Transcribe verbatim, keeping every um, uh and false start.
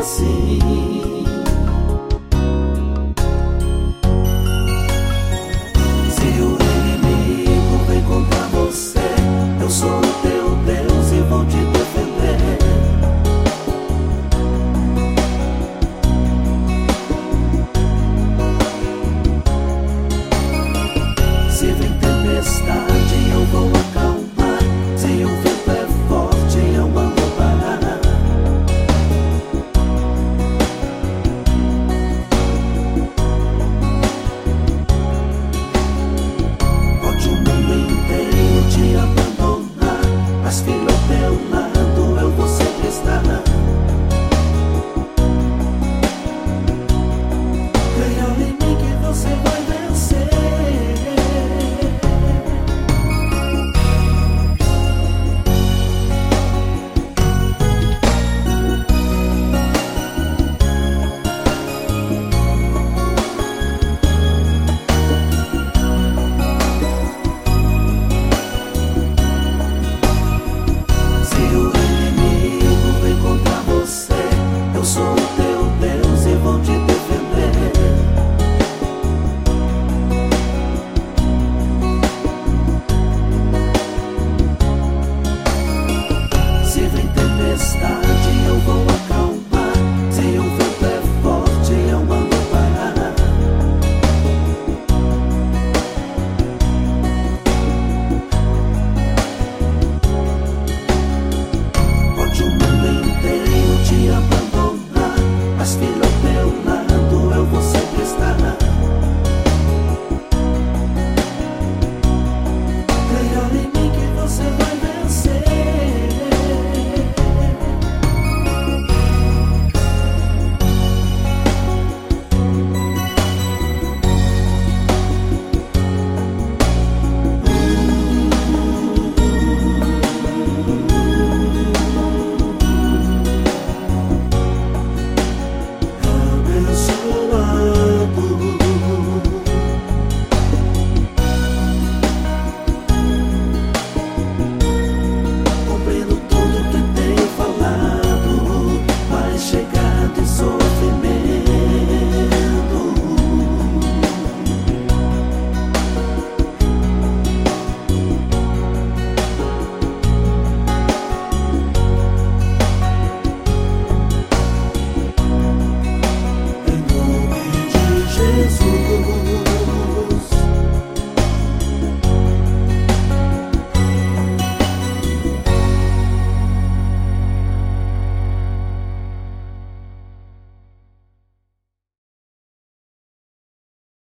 assim. Se o inimigo vem contra você, eu sou o teu Deus e vou te defender. Se vem tempestade, eu vou acalmar. Se o vento é forte, eu mando parar. Pode o mundo inteiro te abandonar, mas filho, ao teu lado eu vou sempre estar. Creia em mim que você vai vencer. Se o inimigo vem contra você, eu sou o teu Deus e vou te defender. Se vem tempestade, eu vou acalmar. Se o vento é forte, eu mando parar. Pode o mundo inteiro te abandonar,